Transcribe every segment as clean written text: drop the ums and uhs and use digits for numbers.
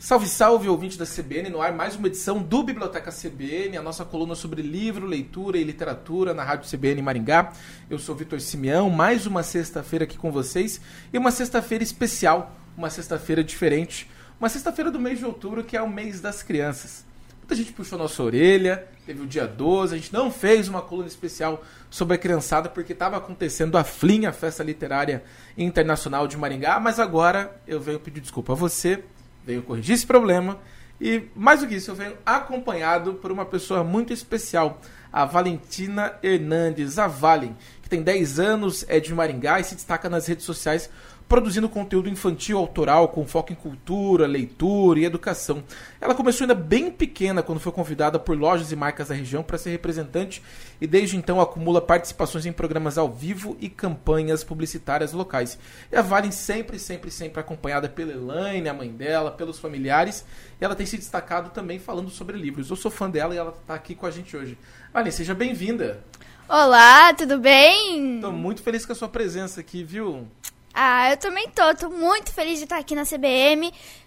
Salve, salve, ouvinte da CBN, no ar mais uma edição do Biblioteca CBN, a nossa coluna sobre livro, leitura e literatura na Rádio CBN Maringá. Eu sou Vitor Simeão, mais uma sexta-feira aqui com vocês e uma sexta-feira especial, uma sexta-feira diferente, uma sexta-feira do mês de outubro, que é o mês das crianças. Muita gente puxou nossa orelha, teve o dia 12, a gente não fez uma coluna especial sobre a criançada porque estava acontecendo a FLIM, a Festa Literária Internacional de Maringá, mas agora eu venho pedir desculpa a você, venho corrigir esse problema e, mais do que isso, eu venho acompanhado por uma pessoa muito especial, a Valentina Hernandes, a Valen, que tem 10 anos, é de Maringá e se destaca nas redes sociais produzindo conteúdo infantil autoral com foco em cultura, leitura e educação. Ela começou ainda bem pequena quando foi convidada por lojas e marcas da região para ser representante e desde então acumula participações em programas ao vivo e campanhas publicitárias locais. E a Valen sempre acompanhada pela Elaine, a mãe dela, pelos familiares, e ela tem se destacado também falando sobre livros. Eu sou fã dela e ela está aqui com a gente hoje. Valen, seja bem-vinda! Olá, tudo bem? Estou muito feliz com a sua presença aqui, viu? Eu também tô muito feliz de estar aqui na CBN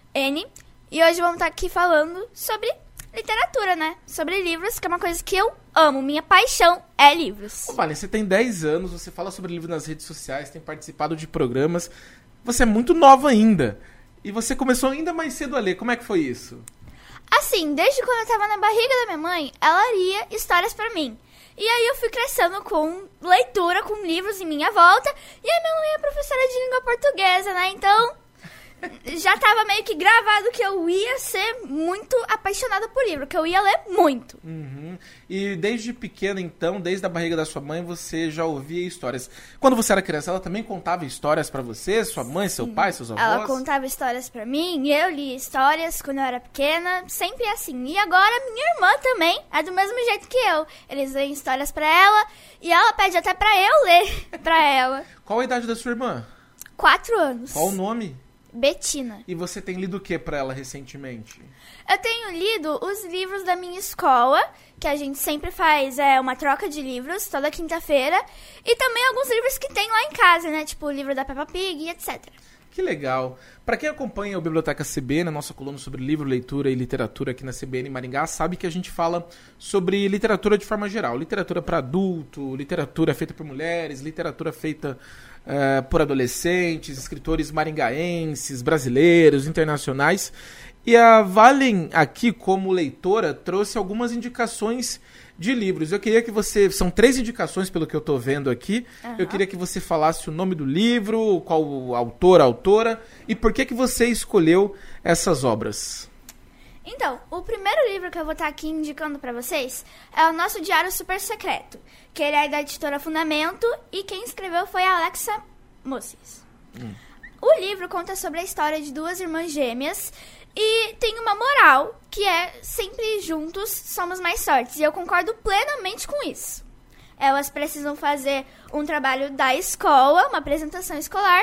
e hoje vamos estar aqui falando sobre literatura, né? Sobre livros, que é uma coisa que eu amo, minha paixão é livros. Vale, você tem 10 anos, você fala sobre livros nas redes sociais, tem participado de programas, você é muito nova ainda e você começou ainda mais cedo a ler, como é que foi isso? Assim, desde quando eu tava na barriga da minha mãe, ela lia histórias pra mim. E aí eu fui crescendo com leitura, com livros em minha volta. E aí minha mãe é professora de língua portuguesa, né? Então, já tava meio que gravado que eu ia ser muito apaixonada por livro, que eu ia ler muito. Uhum. E desde pequena, então, desde a barriga da sua mãe, você já ouvia histórias. Quando você era criança, ela também contava histórias pra você? Sua mãe, seu pai, seus avós? Ela contava histórias pra mim, eu li histórias quando eu era pequena, sempre assim. E agora minha irmã também é do mesmo jeito que eu. Eles leem histórias pra ela e ela pede até pra eu ler pra ela. Qual a idade da sua irmã? 4 anos. Qual o nome? Betina. E você tem lido o que pra ela recentemente? Eu tenho lido os livros da minha escola, que a gente sempre faz uma troca de livros toda quinta-feira, e também alguns livros que tem lá em casa, né? Tipo o livro da Peppa Pig e etc. Que legal. Para quem acompanha o Biblioteca CBN, a nossa coluna sobre livro, leitura e literatura aqui na CBN Maringá, sabe que a gente fala sobre literatura de forma geral. Literatura para adulto, literatura feita por mulheres, literatura feita por adolescentes, escritores maringaenses, brasileiros, internacionais. E a Valen, aqui como leitora, trouxe algumas indicações de livros. Eu queria que você... São 3 indicações, pelo que eu estou vendo aqui. Uhum. Eu queria que você falasse o nome do livro, qual o autor, a autora, e por que você escolheu essas obras. Então, o primeiro livro que eu vou estar aqui indicando para vocês é o Nosso Diário Super Secreto, que ele é da editora Fundamento, e quem escreveu foi a Alexa Moses. O livro conta sobre a história de 2 irmãs gêmeas e tem uma moral, que é sempre juntos somos mais fortes. E eu concordo plenamente com isso. Elas precisam fazer um trabalho da escola, uma apresentação escolar,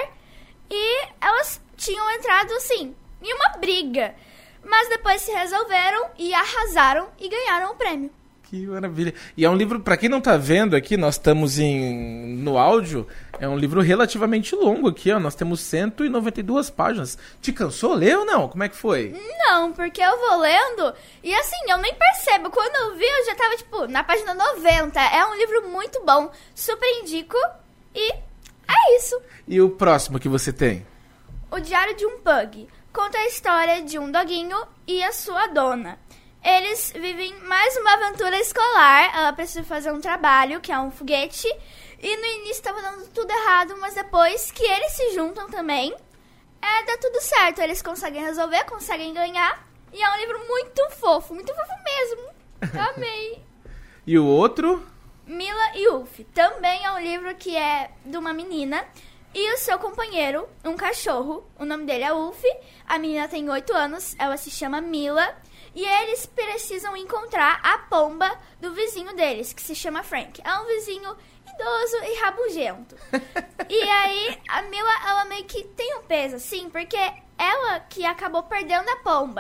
e elas tinham entrado, assim, em uma briga. Mas depois se resolveram e arrasaram e ganharam o prêmio. Que maravilha. E é um livro, para quem não tá vendo aqui, nós estamos no áudio, é um livro relativamente longo aqui, ó. Nós temos 192 páginas. Te cansou ler ou não? Como é que foi? Não, porque eu vou lendo e assim, eu nem percebo. Quando eu vi, eu já tava, tipo, na página 90. É um livro muito bom, super indico e é isso. E o próximo que você tem? O Diário de um Pug. Conta a história de um doguinho e a sua dona. Eles vivem mais uma aventura escolar. Ela precisa fazer um trabalho, que é um foguete. E no início estava dando tudo errado, mas depois que eles se juntam também, dá tudo certo. Eles conseguem resolver, conseguem ganhar. E é um livro muito fofo mesmo. Eu amei. E o outro? Mila e Ulf. Também é um livro que é de uma menina e o seu companheiro, um cachorro. O nome dele é Ulf. A menina tem 8 anos, ela se chama Mila. E eles precisam encontrar a pomba do vizinho deles, que se chama Frank. É um vizinho idoso e rabugento. E aí, a Mila, ela meio que tem um peso, assim, porque ela que acabou perdendo a pomba.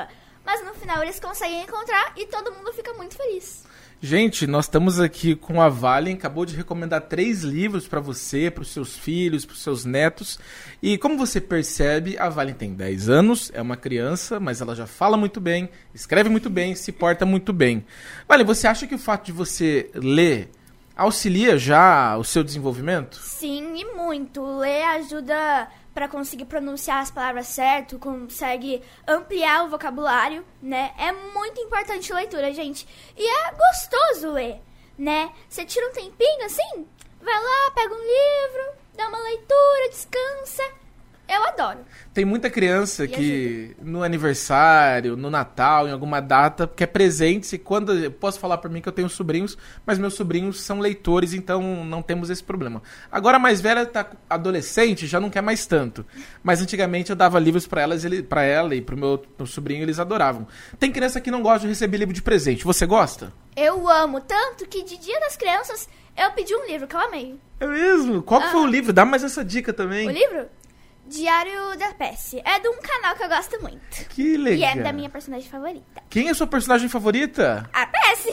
mas no final eles conseguem encontrar e todo mundo fica muito feliz. Gente, nós estamos aqui com a Valen, acabou de recomendar 3 livros para você, para os seus filhos, para os seus netos. E como você percebe, a Valen tem 10 anos, é uma criança, mas ela já fala muito bem, escreve muito bem, se porta muito bem. Valen, você acha que o fato de você ler auxilia já o seu desenvolvimento? Sim, e muito. Ler ajuda para conseguir pronunciar as palavras certo, consegue ampliar o vocabulário, né? É muito importante a leitura, gente. E é gostoso ler, né? Você tira um tempinho assim, vai lá, pega um livro, dá uma leitura, descansa. Eu adoro. Tem muita criança que no aniversário, no Natal, em alguma data, quer presentes. E quando eu posso falar por mim que eu tenho sobrinhos, mas meus sobrinhos são leitores, então não temos esse problema. Agora a mais velha tá adolescente, já não quer mais tanto. Mas antigamente eu dava livros para ela e pro meu sobrinho, eles adoravam. Tem criança que não gosta de receber livro de presente. Você gosta? Eu amo, tanto que de Dia das Crianças eu pedi um livro que eu amei. É mesmo? Qual foi o livro? Dá mais essa dica também. O livro? Diário da Pesce. É de um canal que eu gosto muito. Que legal. E é da minha personagem favorita. Quem é a sua personagem favorita? A Pesce.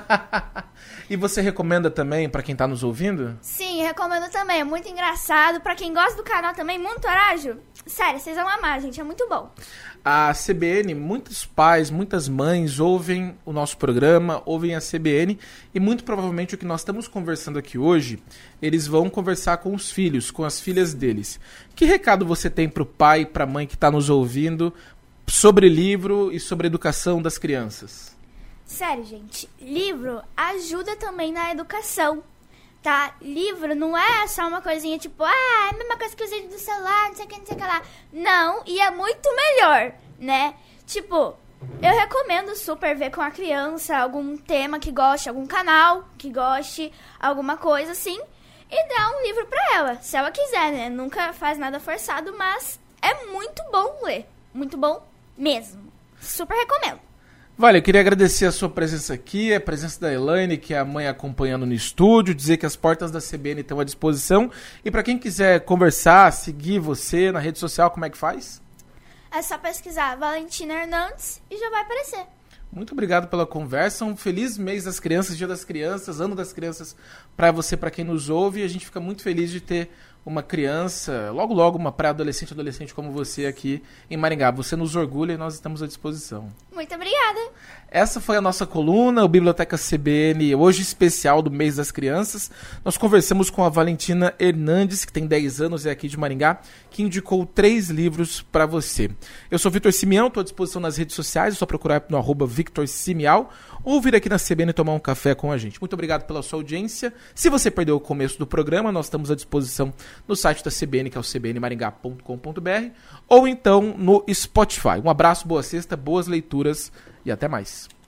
E você recomenda também pra quem tá nos ouvindo? Sim, recomendo também. É muito engraçado. Pra quem gosta do canal também, muito Arágio. Sério, vocês vão amar, gente. É muito bom. A CBN, muitos pais, muitas mães ouvem o nosso programa, ouvem a CBN e muito provavelmente o que nós estamos conversando aqui hoje, eles vão conversar com os filhos, com as filhas deles. Que recado você tem pro pai e pra mãe que está nos ouvindo sobre livro e sobre a educação das crianças? Sério, gente, livro ajuda também na educação, tá? Livro não é só uma coisinha tipo, é a mesma coisa que os vídeos do celular, não sei o que, não sei o que lá. Não, e é muito melhor, né? Tipo, eu recomendo super ver com a criança algum tema que goste, algum canal que goste, alguma coisa assim, e dar um livro pra ela, se ela quiser, né? Nunca faz nada forçado, mas é muito bom ler, muito bom mesmo. Super recomendo. Vale, eu queria agradecer a sua presença aqui, a presença da Elaine, que é a mãe acompanhando no estúdio, dizer que as portas da CBN estão à disposição. E para quem quiser conversar, seguir você na rede social, como é que faz? É só pesquisar Valentina Hernandes e já vai aparecer. Muito obrigado pela conversa, um feliz mês das crianças, dia das crianças, ano das crianças para você, para quem nos ouve. E a gente fica muito feliz de ter uma criança, logo uma pré-adolescente como você aqui em Maringá. Você nos orgulha e nós estamos à disposição. Muito obrigada. Essa foi a nossa coluna, o Biblioteca CBN, hoje especial do mês das crianças. Nós conversamos com a Valentina Hernandes, que tem 10 anos, é aqui de Maringá, que indicou 3 livros para você. Eu sou Vitor Simeão, estou à disposição nas redes sociais, é só procurar no @VictorSimial ou vir aqui na CBN tomar um café com a gente. Muito obrigado pela sua audiência. Se você perdeu o começo do programa, nós estamos à disposição no site da CBN, que é o cbnmaringá.com.br, ou então no Spotify. Um abraço, boa sexta, boas leituras e até mais.